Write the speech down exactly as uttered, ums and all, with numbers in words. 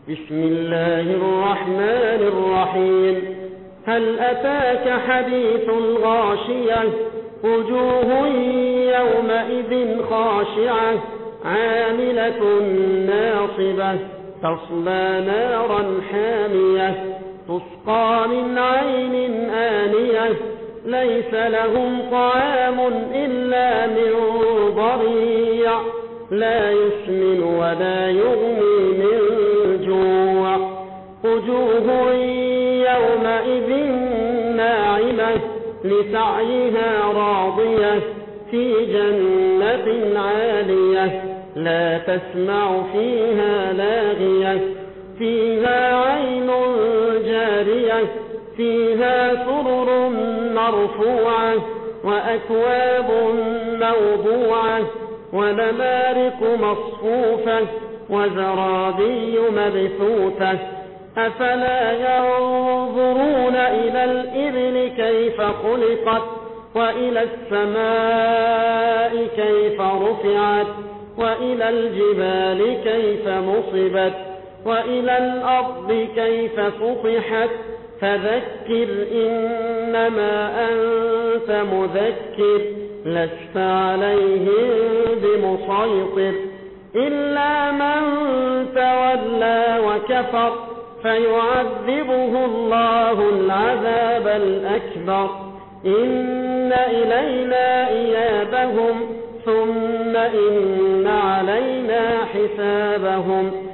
بسم الله الرحمن الرحيم. هل أتاك حديث الغاشية وجوه يومئذ خاشعة عاملة ناصبة تصلى نارا حامية تسقى من عين آنية ليس لهم طعام إلا من ضريع لا يسمن ولا يغني من جوع وجوه يومئذ ناعمة لسعيها راضية في جنة عالية لا تسمع فيها لاغية فيها عين جارية فيها سرر مرفوعة وأكواب موضوعة ونمارق مصفوفة وزرابي مبثوثة أفلا ينظرون إلى الإبل كيف خلقت وإلى السماء كيف رفعت وإلى الجبال كيف نصبت وإلى الأرض كيف سطحت فذكر إنما أنت مذكر لست عليهم بمسيطر إلا من تولى وكفر فيعذبه الله العذاب الأكبر إن إلينا إيابهم ثم إن علينا حسابهم